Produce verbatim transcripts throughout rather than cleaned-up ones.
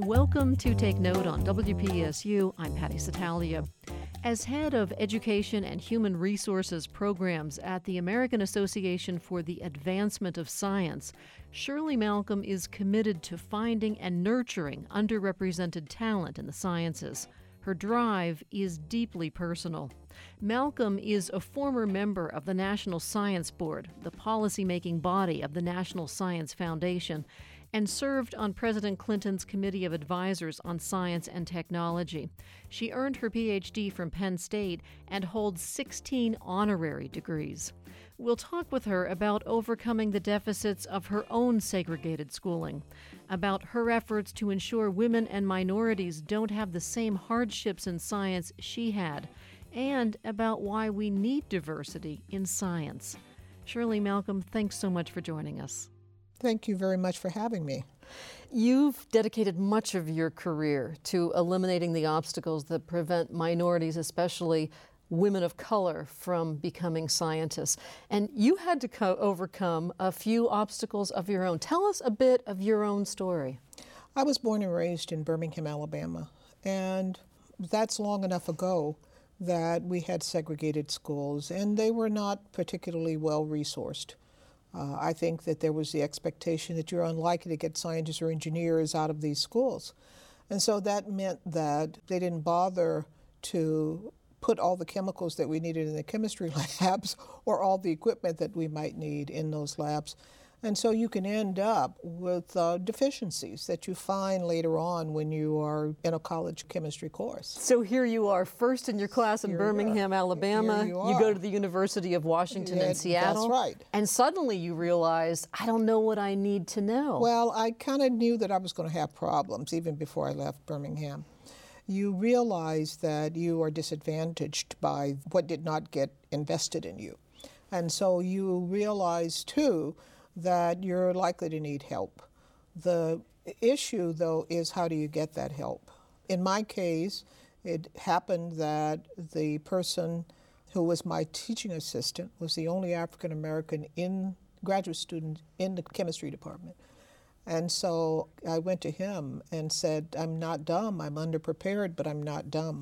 Welcome to Take Note on W P S U. I'm Patty Satalia. As head of Education and Human Resources Programs at the American Association for the Advancement of Science, Shirley Malcolm is committed to finding and nurturing underrepresented talent in the sciences. Her drive is deeply personal. Malcolm is a former member of the National Science Board, the policymaking body of the National Science Foundation, and served on President Clinton's Committee of Advisors on Science and Technology. She earned her P H D from Penn State and holds sixteen honorary degrees. We'll talk with her about overcoming the deficits of her own segregated schooling, about her efforts to ensure women and minorities don't have the same hardships in science she had, and about why we need diversity in science. Shirley Malcolm, thanks so much for joining us. Thank you very much for having me. You've dedicated much of your career to eliminating the obstacles that prevent minorities, especially women of color, from becoming scientists. And you had to co- overcome a few obstacles of your own. Tell us a bit of your own story. I was born and raised in Birmingham, Alabama, and that's long enough ago that we had segregated schools, and they were not particularly well resourced. Uh, I think that there was the expectation that you're unlikely to get scientists or engineers out of these schools. And so that meant that they didn't bother to put all the chemicals that we needed in the chemistry labs or all the equipment that we might need in those labs. And so you can end up with uh, deficiencies that you find later on when you are in a college chemistry course. So here you are, first in your class in Here Birmingham, Alabama. You, you go to the University of Washington yeah, in Seattle. That's right. And suddenly you realize, I don't know what I need to know. Well, I kind of knew that I was going to have problems even before I left Birmingham. You realize that you are disadvantaged by what did not get invested in you. And so you realize, too, that you're likely to need help. The issue, though, is how do you get that help? In my case, it happened that the person who was my teaching assistant was the only African American in graduate student in the chemistry department. And so I went to him and said, I'm not dumb, I'm underprepared, but I'm not dumb.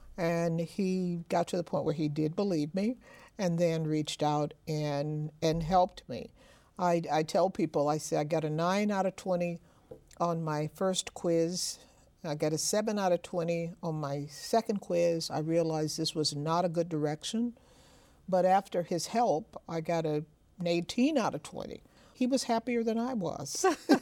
And he got to the point where he did believe me and then reached out and, and helped me. I, I tell people, I say I got a nine out of twenty on my first quiz. I got a seven out of twenty on my second quiz. I realized this was not a good direction. But after his help, I got a, an eighteen out of twenty. He was happier than I was.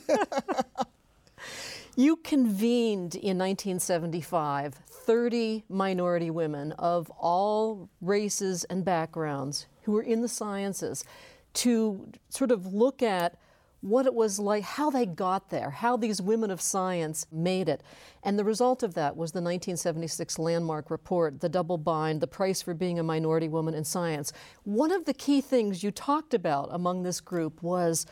You convened in nineteen seventy-five thirty minority women of all races and backgrounds who were in the sciences to sort of look at what it was like, how they got there, how these women of science made it. And the result of that was the nineteen seventy-six landmark report, The Double Bind, The Price for Being a Minority Woman in Science. One of the key things you talked about among this group was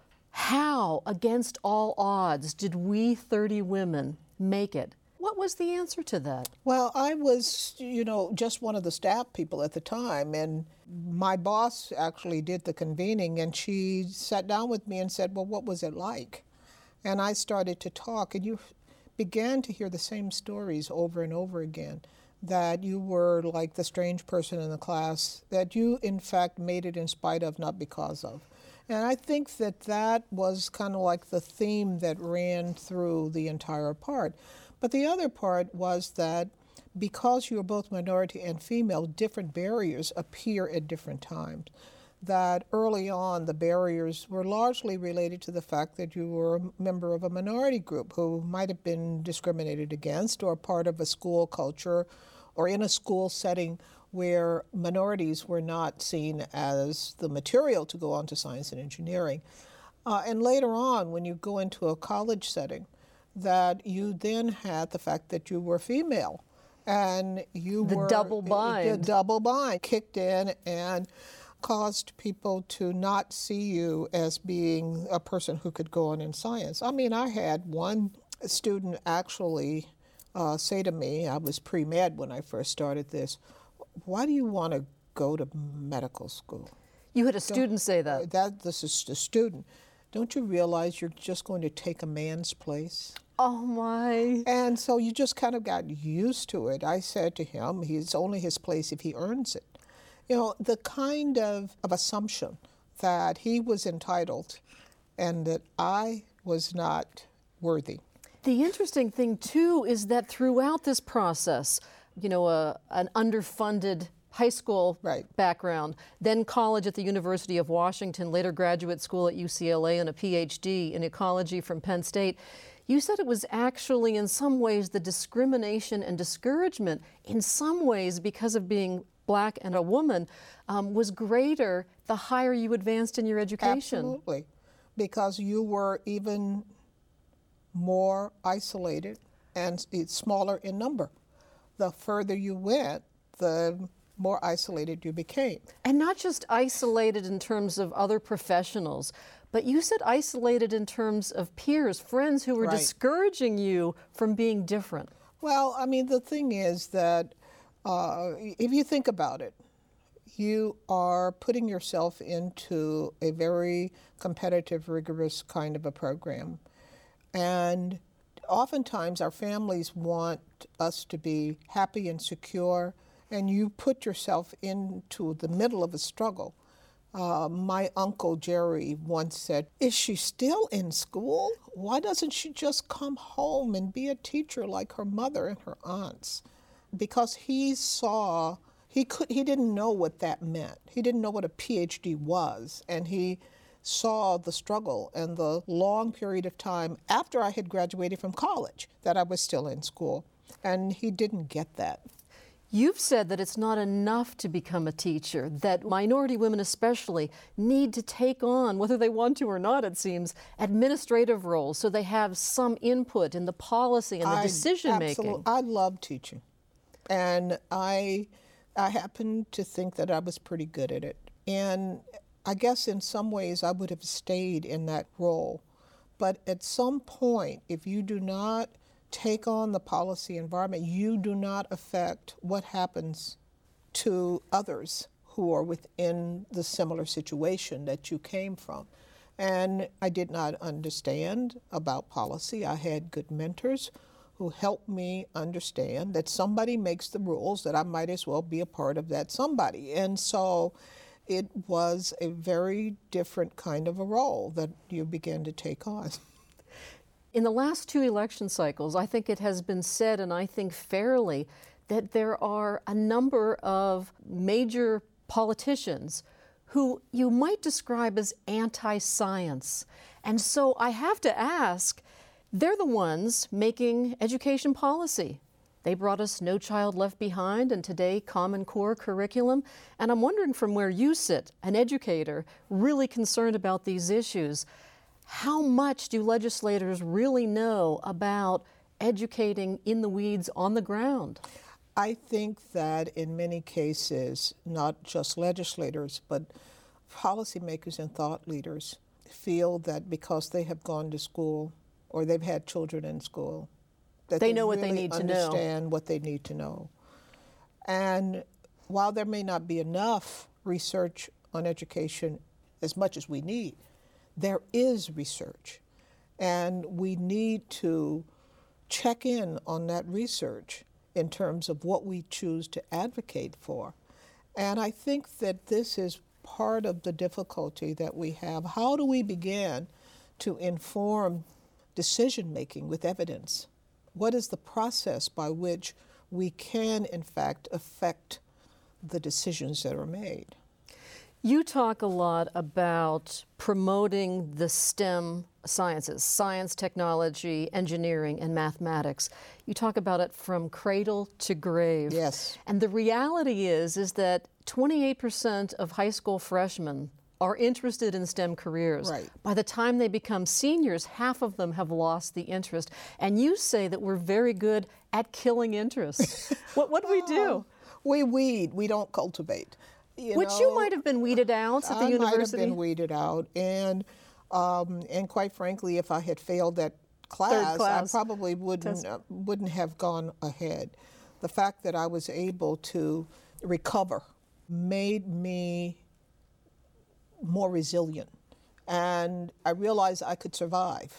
how, against all odds, did we thirty women make it? What was the answer to that? Well, I was, you know, just one of the staff people at the time, and my boss actually did the convening, and she sat down with me and said, well, what was it like? And I started to talk, and you began to hear the same stories over and over again, that you were like the strange person in the class, that you, in fact, made it in spite of, not because of. And I think that that was kind of like the theme that ran through the entire part. But the other part was that because you are both minority and female, different barriers appear at different times. That early on, the barriers were largely related to the fact that you were a member of a minority group who might have been discriminated against or part of a school culture or in a school setting where minorities were not seen as the material to go on to science and engineering. Uh, and later on, when you go into a college setting, that you then had the fact that you were female and you the were... The double bind. The double bind kicked in and caused people to not see you as being a person who could go on in science. I mean, I had one student actually uh, say to me, I was pre-med when I first started this, why do you want to go to medical school? You had a student Don't, say that? That this is a student. Don't you realize you're just going to take a man's place? Oh, my. And so you just kind of got used to it. I said to him, it's only his place if he earns it. You know, the kind of, of assumption that he was entitled and that I was not worthy. The interesting thing, too, is that throughout this process, you know, a, an underfunded high school right. background, then college at the University of Washington, later graduate school at U C L A, and a P H D in ecology from Penn State. You said it was actually, in some ways, the discrimination and discouragement, in some ways, because of being Black and a woman, um, was greater the higher you advanced in your education. Absolutely, because you were even more isolated and it's smaller in number. The further you went, the more isolated you became. And not just isolated in terms of other professionals, but you said isolated in terms of peers, friends who were right. discouraging you from being different. Well, I mean, the thing is that uh, if you think about it, you are putting yourself into a very competitive, rigorous kind of a program. And oftentimes our families want us to be happy and secure, and you put yourself into the middle of a struggle. Uh, my uncle Jerry once said, "Is she still in school? Why doesn't she just come home and be a teacher like her mother and her aunts?" Because he saw, he could, he didn't know what that meant. He didn't know what a P H D was, and he saw the struggle and the long period of time after I had graduated from college that I was still in school, and he didn't get that. You've said that it's not enough to become a teacher, that minority women especially need to take on, whether they want to or not, it seems, administrative roles so they have some input in the policy and the I, decision absolutely, making. I love teaching, and I, I happen to think that I was pretty good at it. And I guess in some ways I would have stayed in that role. But at some point, if you do not take on the policy environment, you do not affect what happens to others who are within the similar situation that you came from. And I did not understand about policy. I had good mentors who helped me understand that somebody makes the rules, that I might as well be a part of that somebody. And so it was a very different kind of a role that you began to take on. In the last two election cycles, I think it has been said, and I think fairly, that there are a number of major politicians who you might describe as anti-science. And so I have to ask, they're the ones making education policy. They brought us No Child Left Behind and today Common Core curriculum. And I'm wondering, from where you sit, an educator really concerned about these issues, how much do legislators really know about educating in the weeds on the ground? I think that in many cases, not just legislators, but policymakers and thought leaders feel that because they have gone to school or they've had children in school, that they, they know what really they need to know. understand what they need to know. And while there may not be enough research on education as much as we need, there is research, and we need to check in on that research in terms of what we choose to advocate for. And I think that this is part of the difficulty that we have. How do we begin to inform decision-making with evidence? What is the process by which we can, in fact, affect the decisions that are made? You talk a lot about promoting the STEM sciences, science, technology, engineering, and mathematics. You talk about it from cradle to grave. Yes. And the reality is, is that twenty-eight percent of high school freshmen are interested in STEM careers. Right. By the time they become seniors, half of them have lost the interest. And you say that we're very good at killing interest. what what do we do? We weed, we don't cultivate. You Which know, you might have been weeded out at the I university. might have been weeded out, and um, and quite frankly, if I had failed that class, class. I probably wouldn't uh, wouldn't have gone ahead. The fact that I was able to recover made me more resilient, and I realized I could survive.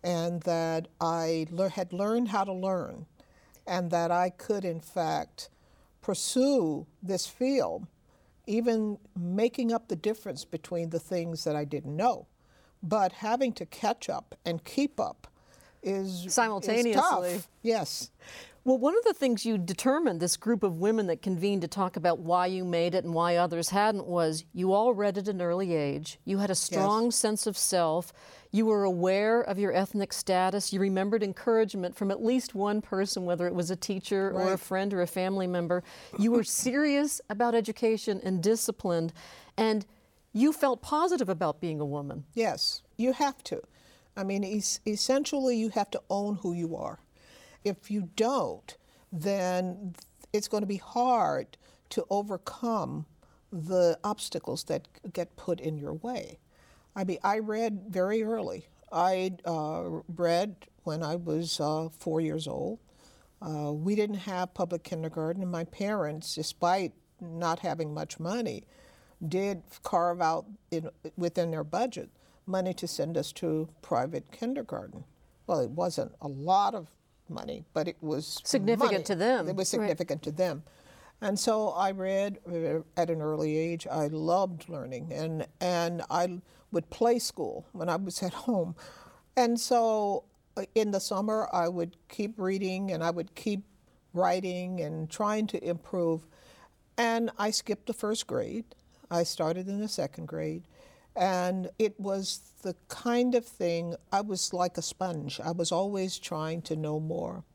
and that I le- had learned how to learn, and that I could, in fact, pursue this field, even making up the difference between the things that I didn't know. But having to catch up and keep up is, simultaneously. is tough. Yes. Well, one of the things you determined, this group of women that convened to talk about why you made it and why others hadn't, was you all read at an early age. You had a strong Yes. sense of self. You were aware of your ethnic status. You remembered encouragement from at least one person, whether it was a teacher or a Right. friend or a family member. You were serious about education and disciplined, and you felt positive about being a woman. Yes, you have to. I mean, es- essentially, you have to own who you are. If you don't, then it's going to be hard to overcome the obstacles that get put in your way. I mean, I read very early. I uh, read when I was uh, four years old. Uh, we didn't have public kindergarten, and my parents, despite not having much money, did carve out in, within their budget money to send us to private kindergarten. Well, it wasn't a lot of money, but it was Significant money. to them. It was Right. significant to them. And so I read uh, at an early age. I loved learning, and, and I would play school when I was at home. And so uh, in the summer, I would keep reading, and I would keep writing and trying to improve. And I skipped the first grade. I started in the second grade. And it was the kind of thing, I was like a sponge. I was always trying to know more.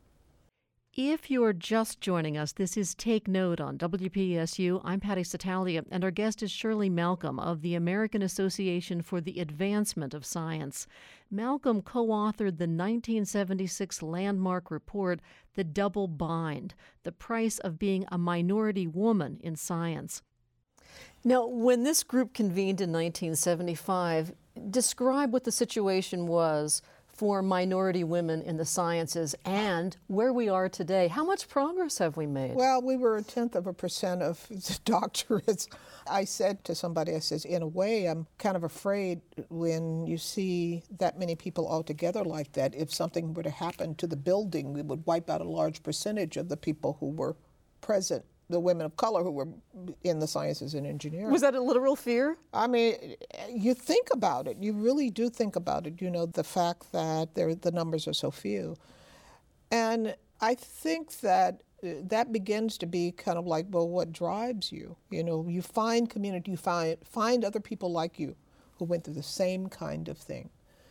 If you're just joining us, this is Take Note on W P S U. I'm Patty Satalia, and our guest is Shirley Malcolm of the American Association for the Advancement of Science. Malcolm co-authored the nineteen seventy-six landmark report, The Double Bind, The Price of Being a Minority Woman in Science. Now, when this group convened in nineteen seventy-five, describe what the situation was for minority women in the sciences and where we are today. How much progress have we made? Well, we were a tenth of a percent of the doctorates. I said to somebody, I says, in a way, I'm kind of afraid when you see that many people all together like that, if something were to happen to the building, we would wipe out a large percentage of the people who were present, the women of color who were in the sciences and engineering. Was that a literal fear? I mean, you think about it. You really do think about it, you know, the fact that there, the numbers are so few. And I think that uh, that begins to be kind of like, well, what drives you? You know, you find community, you find, find other people like you who went through the same kind of thing.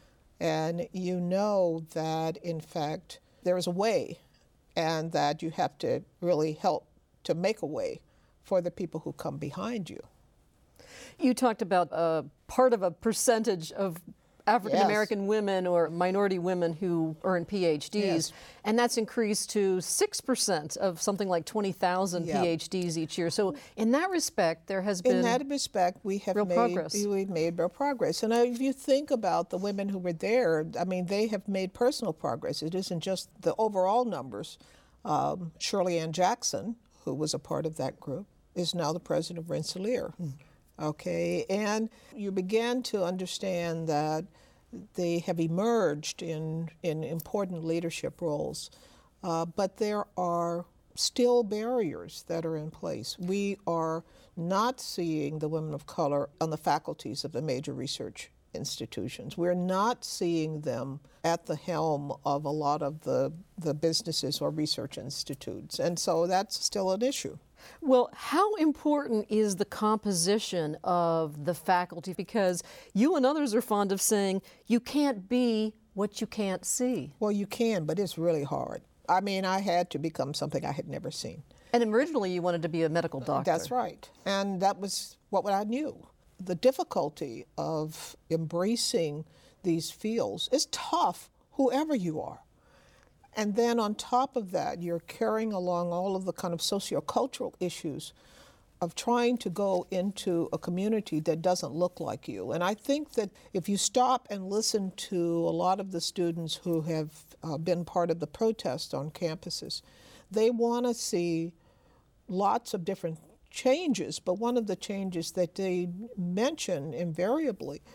And you know that, in fact, there is a way, and that you have to really help to make a way for the people who come behind you. You talked about uh, part of a percentage of African American Yes. women or minority women who earn P H Ds, Yes. and that's increased to six percent of something like twenty thousand Yeah. P H Ds each year. So in that respect, there has been In that respect, we have real made progress. we've made real progress. And if you think about the women who were there, I mean, they have made personal progress. It isn't just the overall numbers. Um, Shirley Ann Jackson, who was a part of that group, is now the president of Rensselaer. Mm. Okay, and you began to understand that they have emerged in, in important leadership roles, uh, but there are still barriers that are in place. We are not seeing the women of color on the faculties of the major research institutions. We're not seeing them at the helm of a lot of the, the businesses or research institutes, and so that's still an issue. Well, how important is the composition of the faculty? Because you and others are fond of saying you can't be what you can't see. Well, you can, but it's really hard. I mean, I had to become something I had never seen. And originally you wanted to be a medical doctor. That's right. And that was what I knew. The difficulty of embracing these fields is tough, whoever you are. And then on top of that, you're carrying along all of the kind of sociocultural issues of trying to go into a community that doesn't look like you. And I think that if you stop and listen to a lot of the students who have uh, been part of the protest on campuses, they want to see lots of different changes, but one of the changes that they mention invariably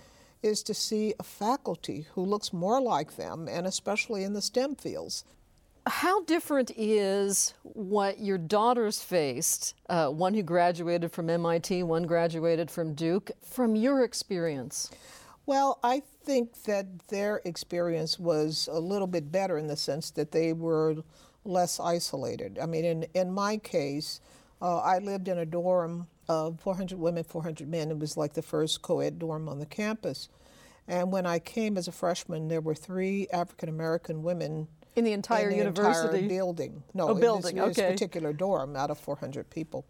is to see a faculty who looks more like them, and especially in the STEM fields. How different is what your daughters faced, uh, one who graduated from M I T, one graduated from Duke, from your experience? Well, I think that their experience was a little bit better in the sense that they were less isolated. I mean, in, in my case, uh, I lived in a dorm of four hundred women, four hundred men. It was like the first co-ed dorm on the campus. And when I came as a freshman, there were three African-American women in the entire in the university? entire building. No, oh, in building, this, okay. this particular dorm out of four hundred people.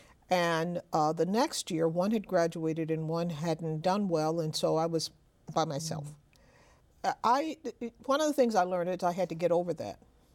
And uh, the next year, one had graduated and one hadn't done well, and so I was by myself. Mm. I, one of the things I learned is I had to get over that.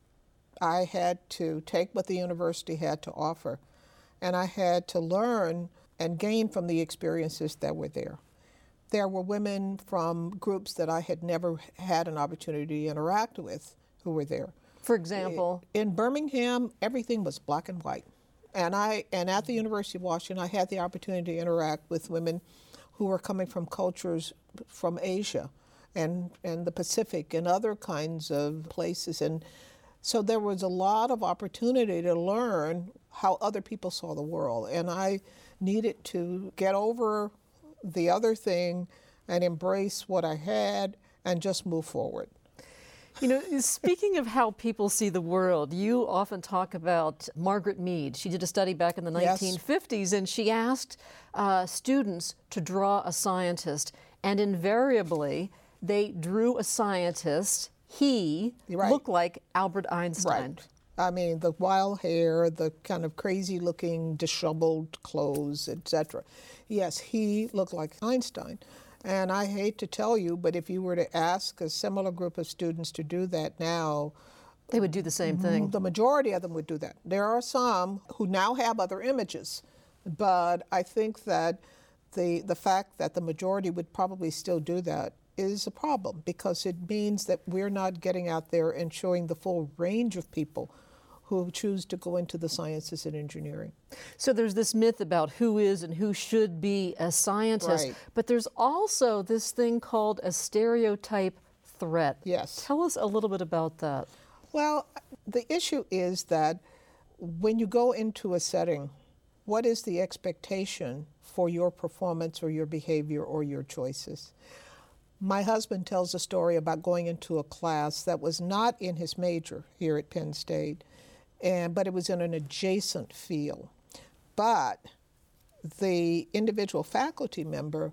I had to take what the university had to offer, and I had to learn and gain from the experiences that were there. There were women from groups that I had never had an opportunity to interact with who were there. For example? In Birmingham, everything was black and white. And I and at the University of Washington, I had the opportunity to interact with women who were coming from cultures from Asia and, and the Pacific and other kinds of places. And so there was a lot of opportunity to learn how other people saw the world. And I needed to get over the other thing and embrace what I had and just move forward. You know, speaking of how people see the world, you often talk about Margaret Mead. She did a study back in the Yes. nineteen fifties, and she asked uh, students to draw a scientist, and invariably they drew a scientist. He Right. looked like Albert Einstein. Right. I mean, the wild hair, the kind of crazy-looking, disheveled clothes, et cetera. Yes, he looked like Einstein. And I hate to tell you, but if you were to ask a similar group of students to do that now, They would do the same thing. the majority of them would do that. There are some who now have other images, but I think that the the fact that the majority would probably still do that is a problem, because it means that we're not getting out there and showing the full range of people who choose to go into the sciences and engineering. So there's this myth about who is and who should be a scientist, Right. but there's also this thing called a stereotype threat. Yes. Tell us a little bit about that. Well, the issue is that when you go into a setting, what is the expectation for your performance or your behavior or your choices? My husband tells a story about going into a class that was not in his major here at Penn State, and but it was in an adjacent field. But the individual faculty member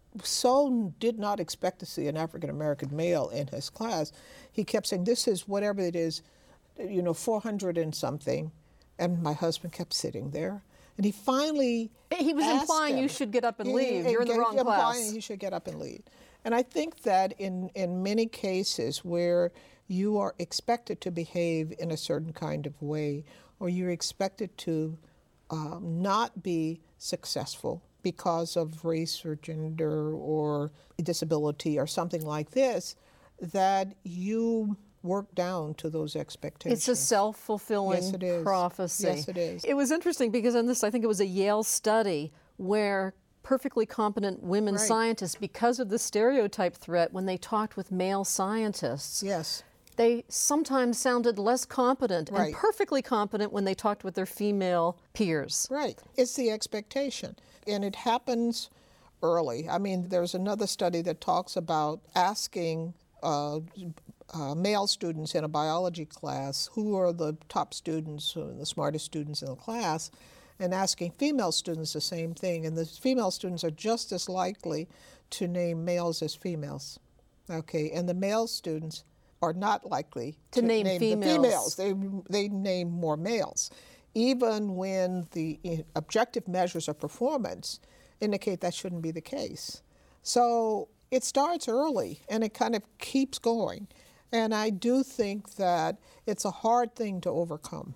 so did not expect to see an African American male in his class. He kept saying, "This is whatever it is, you know, four hundred and something," and my husband kept sitting there. And he finally He was asked implying him- you should get up and He- leave. he- You're in the he- wrong implying class. he should get up and leave. And I think that in, in many cases where you are expected to behave in a certain kind of way, or you're expected to um, not be successful because of race or gender or disability or something like this, that you work down to those expectations. It's a self-fulfilling Yes, it is. prophecy. Yes, it is. It was interesting because in this, I think it was a Yale study where perfectly competent women Right. scientists, because of the stereotype threat, when they talked with male scientists, Yes. they sometimes sounded less competent Right. and perfectly competent when they talked with their female peers. Right. It's the expectation. And it happens early. I mean, there's another study that talks about asking uh, uh, male students in a biology class who are the top students, who are the smartest students in the class, and asking female students the same thing. And the female students are just as likely to name males as females. Okay, and the male students are not likely To name the females. females. They, they name more males, even when the uh, objective measures of performance indicate that shouldn't be the case. So it starts early and it kind of keeps going. And I do think that it's a hard thing to overcome.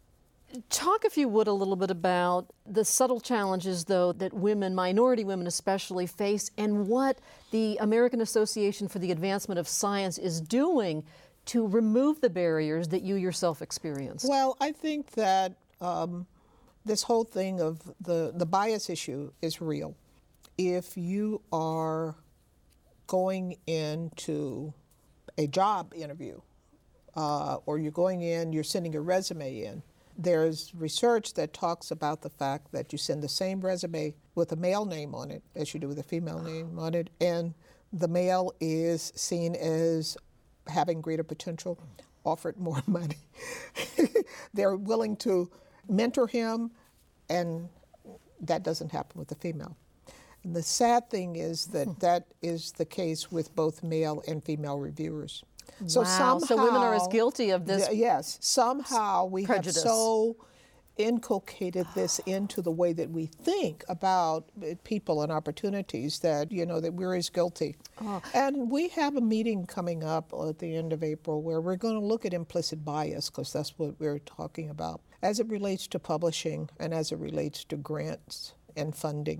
Talk, if you would, a little bit about the subtle challenges, though, that women, minority women especially, face, and what the American Association for the Advancement of Science is doing to remove the barriers that you yourself experienced. Well, I think that um, this whole thing of the, the bias issue is real. If you are going into a job interview, uh, or you're going in, you're sending your resume in. There's research that talks about the fact that you send the same resume with a male name on it as you do with a female name on it, and the male is seen as having greater potential, offered more money. They're willing to mentor him, and that doesn't happen with the female. And the sad thing is that that is the case with both male and female reviewers. So wow, somehow, so women are as guilty of this. Th- yes, somehow we prejudice. have so inculcated this into the way that we think about people and opportunities that, you know, that we're as guilty. Oh. And we have a meeting coming up at the end of April where we're going to look at implicit bias, because that's what we're talking about, as it relates to publishing and as it relates to grants and funding.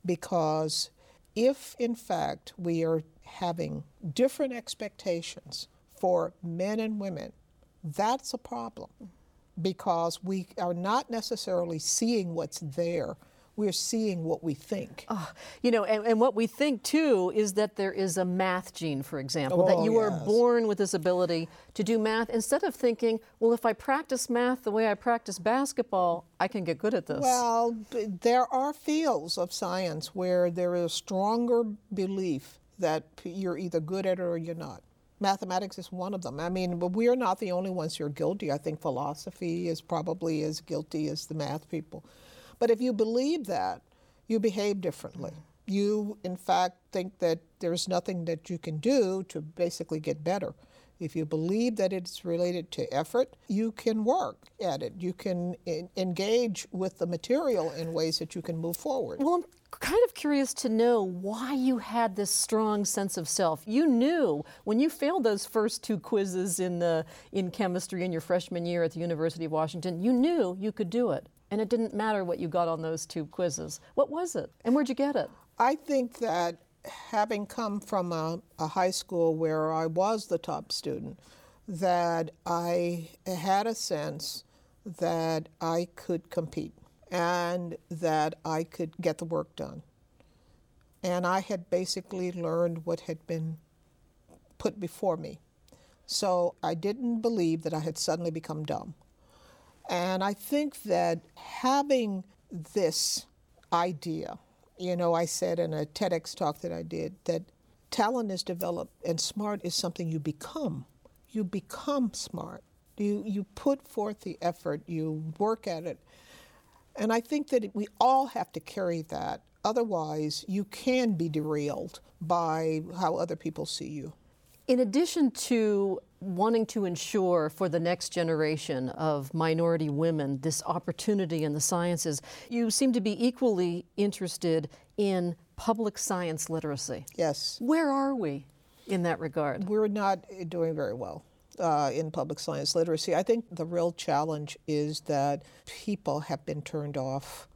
Because if, in fact, we are having different expectations for men and women, that's a problem, because we are not necessarily seeing what's there. We're seeing what we think. Oh, you know, and, and what we think, too, is that there is a math gene, for example, Oh, that you yes. are born with this ability to do math, instead of thinking, well, if I practice math the way I practice basketball, I can get good at this. Well, there are fields of science where there is a stronger belief that you're either good at it or you're not. Mathematics is one of them. I mean, but we're not the only ones who are guilty. I think philosophy is probably as guilty as the math people. But if you believe that, you behave differently. You, in fact, think that there's nothing that you can do to basically get better. If you believe that it's related to effort, you can work at it. You can in- engage with the material in ways that you can move forward. Well, I'm kind of curious to know why you had this strong sense of self. You knew when you failed those first two quizzes in the in chemistry in your freshman year at the University of Washington, you knew you could do it. And it didn't matter what you got on those two quizzes. What was it? And where'd you get it? I think that having come from a, a high school where I was the top student, that I had a sense that I could compete and that I could get the work done. And I had basically learned what had been put before me. So I didn't believe that I had suddenly become dumb. And I think that having this idea, you know, I said in a TEDx talk that I did that talent is developed and smart is something you become. You become smart. You, you put forth the effort, you work at it. And I think that we all have to carry that. Otherwise, you can be derailed by how other people see you. In addition to wanting to ensure for the next generation of minority women this opportunity in the sciences, you seem to be equally interested in public science literacy. Yes. Where are we in that regard? We're not doing very well uh, in public science literacy. I think the real challenge is that people have been turned off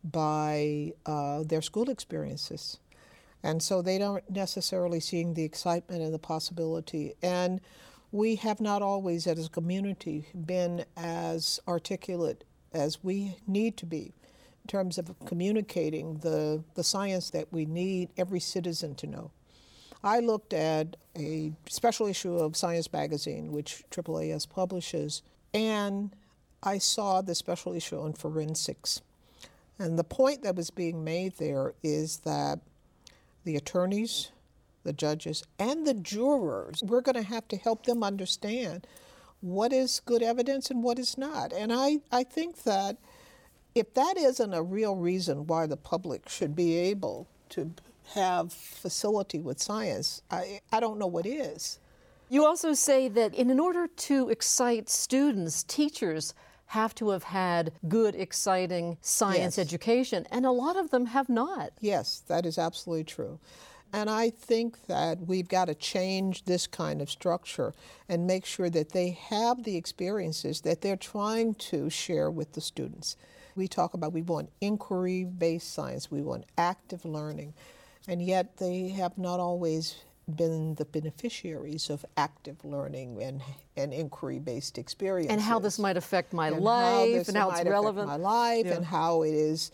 by uh, their school experiences. And so they don't necessarily seeing the excitement and the possibility. And we have not always, as a community, been as articulate as we need to be in terms of communicating the, the science that we need every citizen to know. I looked at a special issue of Science Magazine, which triple A S publishes, and I saw the special issue on forensics. And the point that was being made there is that the attorneys, the judges, and the jurors, we're going to have to help them understand what is good evidence and what is not. And I, I think that if that isn't a real reason why the public should be able to have facility with science, I, I don't know what is. You also say that in, in order to excite students, teachers have to have had good, exciting science Yes. education, and a lot of them have not. Yes, that is absolutely true. And I think that we've got to change this kind of structure and make sure that they have the experiences that they're trying to share with the students. We talk about we want inquiry-based science, we want active learning, and yet they have not always been the beneficiaries of active learning and, and inquiry-based experiences. And how this might affect my and life, how this and how might it's relevant. affect my life, Yeah. and how it is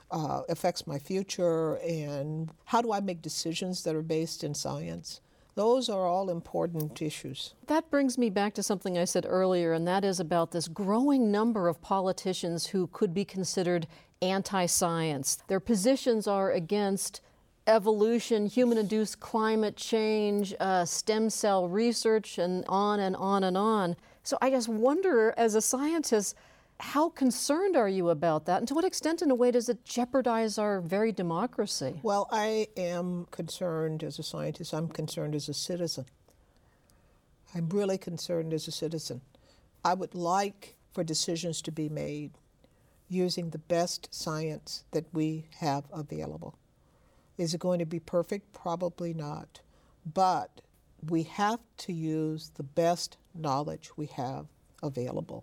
uh, affects my future, and how do I make decisions that are based in science? Those are all important issues. That brings me back to something I said earlier, and that is about this growing number of politicians who could be considered anti-science. Their positions are against evolution, human-induced climate change, uh, stem cell research, and on and on and on. So I just wonder, as a scientist, how concerned are you about that? And to what extent, in a way, does it jeopardize our very democracy? Well, I am concerned as a scientist. I'm concerned as a citizen. I'm really concerned as a citizen. I would like for decisions to be made using the best science that we have available. Is it going to be perfect? Probably not. But we have to use the best knowledge we have available.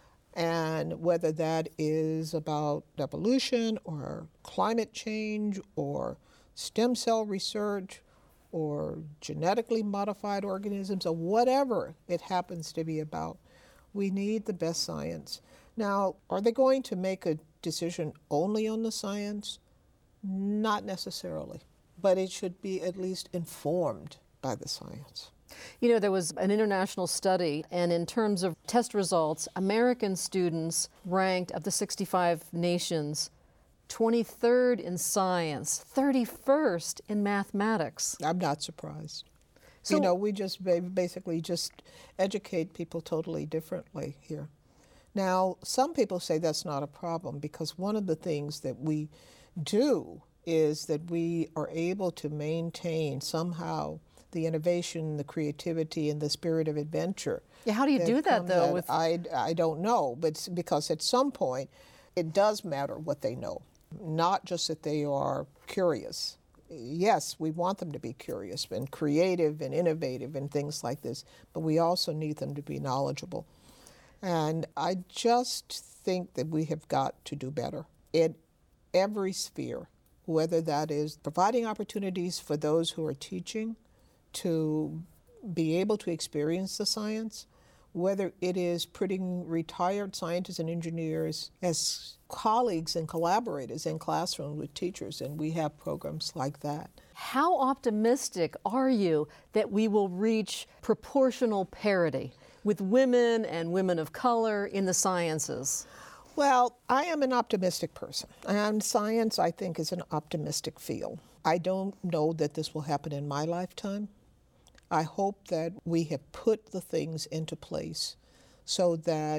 And whether that is about evolution or climate change or stem cell research or genetically modified organisms or whatever it happens to be about, we need the best science. Now, are they going to make a decision only on the science? Not necessarily, but it should be at least informed by the science. You know, there was an international study, and in terms of test results, American students ranked, of the sixty-five nations, twenty-third in science, thirty-first in mathematics. I'm not surprised. So, you know, we just basically just educate people totally differently here. Now, some people say that's not a problem, because one of the things that we do is that we are able to maintain somehow the innovation, the creativity, and the spirit of adventure. Yeah, how do you do that, though? With... I, I don't know, but because at some point it does matter what they know, not just that they are curious. Yes, we want them to be curious and creative and innovative and things like this, but we also need them to be knowledgeable. And I just think that we have got to do better in every sphere, whether that is providing opportunities for those who are teaching to be able to experience the science, whether it is putting retired scientists and engineers as colleagues and collaborators in classrooms with teachers, and we have programs like that. How optimistic are you that we will reach proportional parity with women and women of color in the sciences? Well, I am an optimistic person, and science, I think, is an optimistic field. I don't know that this will happen in my lifetime. I hope that we have put the things into place so that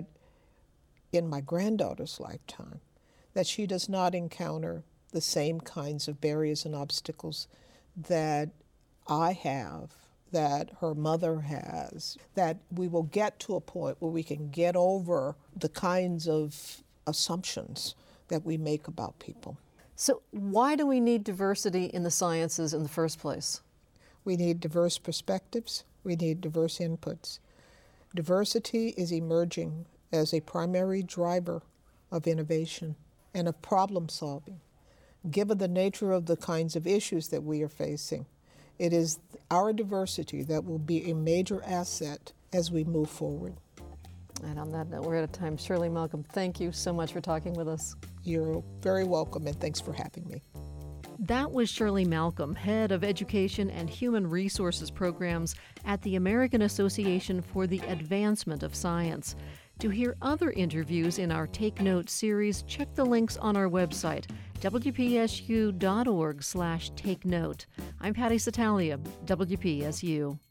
in my granddaughter's lifetime, that she does not encounter the same kinds of barriers and obstacles that I have, that her mother has, that we will get to a point where we can get over the kinds of assumptions that we make about people. So why do we need diversity in the sciences in the first place? We need diverse perspectives. We need diverse inputs. Diversity is emerging as a primary driver of innovation and of problem solving. Given the nature of the kinds of issues that we are facing, it is our diversity that will be a major asset as we move forward. And on that note, we're out of time. Shirley Malcolm, thank you so much for talking with us. You're very welcome, and thanks for having me. That was Shirley Malcolm, Head of Education and Human Resources Programs at the American Association for the Advancement of Science. To hear other interviews in our Take Note series, check the links on our website, w p s u dot org slash take note. I'm Patty Satalia, W P S U.